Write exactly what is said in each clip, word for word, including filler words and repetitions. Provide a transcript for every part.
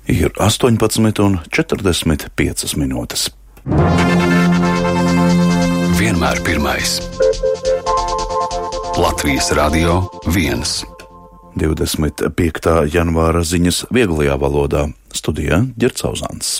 Ir astoņpadsmit un četrdesmit piecas minūtes. Vienmēr pirmais. Latvijas Radio viens. divdesmit piektā janvāra ziņas vieglajā valodā. Studijā Ģerts Auzāns.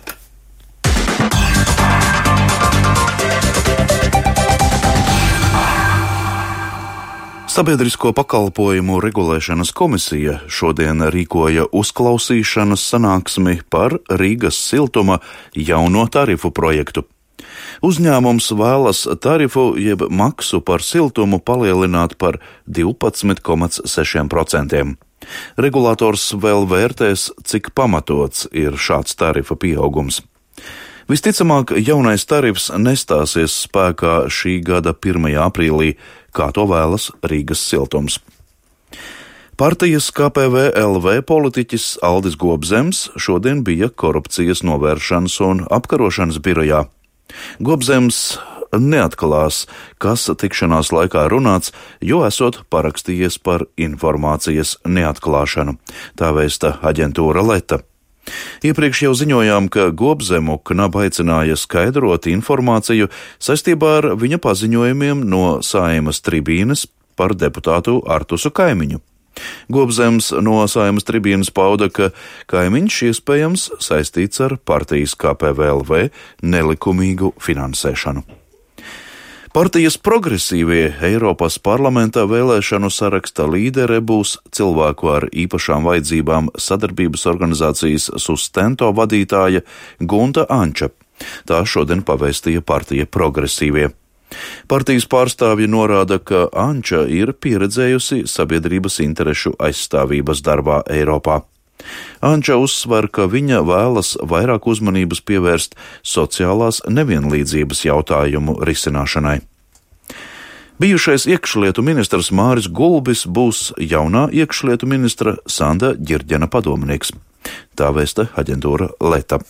Sabiedrisko pakalpojumu regulēšanas komisija šodien rīkoja uzklausīšanas sanāksmi par Rīgas siltuma jauno tarifu projektu. Uzņēmums vēlas tarifu jeb maksu par siltumu palielināt par divpadsmit komats seši procenti. Regulators vēl vērtēs, cik pamatots ir šāds tarifa pieaugums. Visticamāk, jaunais tarifs nestāsies spēkā šī gada pirmajā aprīlī, kā to vēlas Rīgas siltums. Partijas K P V L V politiķis Aldis Gobzems šodien bija korupcijas novēršanas un apkarošanas birojā. Gobzems neatklās, kas tikšanās laikā runāts, jo esot parakstījies par informācijas neatklāšanu, tā vēsta aģentūra Leta. Iepriekš jau ziņojām, ka Gobzemu Knab aicināja skaidrot informāciju saistībā ar viņa paziņojumiem no Saeimas tribīnes par deputātu Artusu Kaimiņu. Gobzems no Saeimas tribīnes pauda, ka Kaimiņš iespējams saistīts ar partijas K P V L V nelikumīgu finansēšanu. Partijas progresīvie Eiropas parlamentā vēlēšanu saraksta līdere būs cilvēku ar īpašām vajadzībām sadarbības organizācijas Sustento vadītāja Gunta Anča. Tā šodien pavēstīja partija progresīvie. Partijas pārstāvji norāda, ka Anča ir pieredzējusi sabiedrības interešu aizstāvības darbā Eiropā. Anča uzsver, ka viņa vēlas vairāk uzmanības pievērst sociālās nevienlīdzības jautājumu risināšanai. Bijušais iekšlietu ministrs Māris Gulbis būs jaunā iekšlietu ministra Sanda Ģirģena padomnieks. Tā vēsta aģentūra Leta.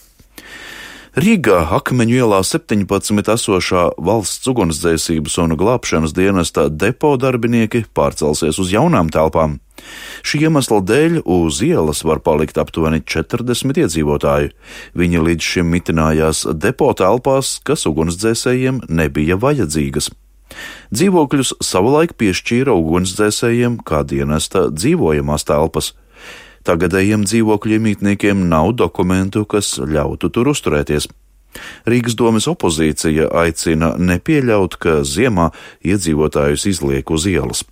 Rīgā Akmeņu ielā septiņpadsmit esošā valsts ugunsdzēsības un glābšanas dienesta depo darbinieki pārcelsies uz jaunām telpām. Šī iemesla dēļ uz ielas var palikt aptuveni četrdesmit iedzīvotāju. Viņi līdz šim mitinājās depo telpās, kas ugunsdzēsējiem nebija vajadzīgas. Dzīvokļus savulaik piešķīra ugunsdzēsējiem kā dienesta dzīvojamās telpas. Tagadējiem dzīvokļu iemītniekiem nav dokumentu, kas ļautu tur uzturēties. Rīgas domes opozīcija aicina nepieļaut, ka ziemā iedzīvotājus izliek uz ielas.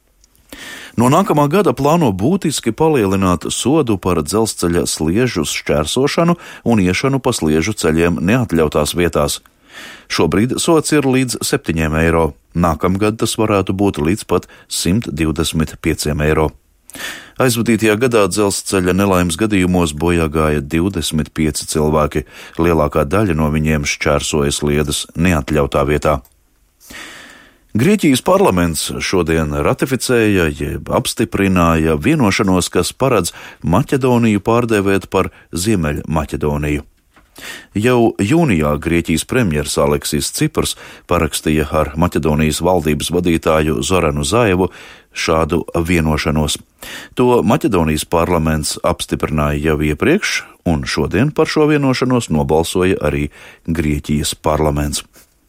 No nākamā gada plāno būtiski palielināt sodu par dzelzceļa sliežu šķērsošanu un iešanu pa sliežu ceļiem neatļautās vietās. Šobrīd sods ir līdz septiņiem eiro, nākamgad tas varētu būt līdz pat simt divdesmit pieciem eiro. Aizvadītajā gadā dzelzceļa nelaimes gadījumos bojā gāja divdesmit pieci cilvēki, lielākā daļa no viņiem šķērsoja sliedes neatļautā vietā. Grieķijas parlaments šodien ratificēja, jeb apstiprināja vienošanos, kas paredz Maķedoniju pārdēvēt par Ziemeļmaķedoniju. Jau jūnijā Grieķijas premjers Aleksis Ciprs parakstīja ar Maķedonijas valdības vadītāju Zoranu Zaevu šādu vienošanos. To Maķedonijas parlaments apstiprināja jau iepriekš, un šodien par šo vienošanos nobalsoja arī Grieķijas parlaments.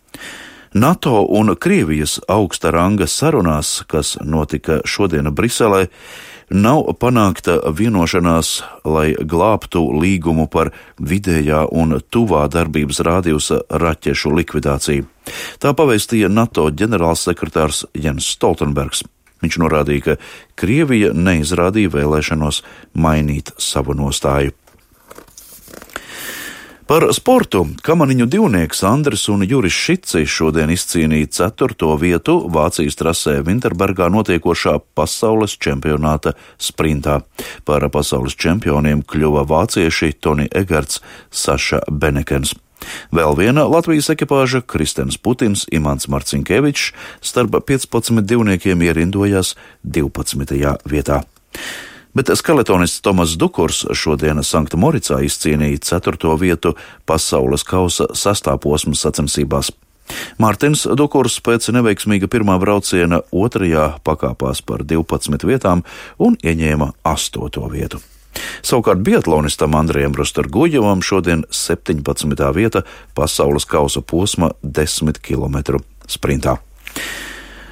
NATO un Krievijas augsta ranga sarunās, kas notika šodien Briselē, nav panākta vienošanās, lai glābtu līgumu par vidējā un tuvā darbības rādījusa raķešu likvidāciju. Tā pavēstīja NATO ģenerālsekretārs Jens Stoltenbergs. Viņš norādīja, ka Krievija neizrādīja vēlēšanos mainīt savu nostāju. Par sportu kamaniņu divnieks Andris un Juris Šici šodien izcīnīja ceturto vietu Vācijas trasē Vinterbergā notiekošā pasaules čempionāta sprintā. Par pasaules čempioniem kļuva vācieši Toni Egerts, Saša Benekens. Vēl viena Latvijas ekipāža Kristens Putins, Imants Marcinkevičs starp piecpadsmit divniekiem ierindojās divpadsmitajā vietā. Bet skeletonists Tomas Dukurs šodien Sankta Moricā izcīnīja ceturto vietu pasaules kausa sastā posma sacensībās. Mārtiņš Dukurs pēc neveiksmīga pirmā brauciena otrajā pakāpās par divpadsmit vietām un ieņēma astoto vietu. Savukārt biatlonistam Andrejam Rostorgujevam šodien septiņpadsmitā vieta pasaules kausa posma desmit kilometru sprintā.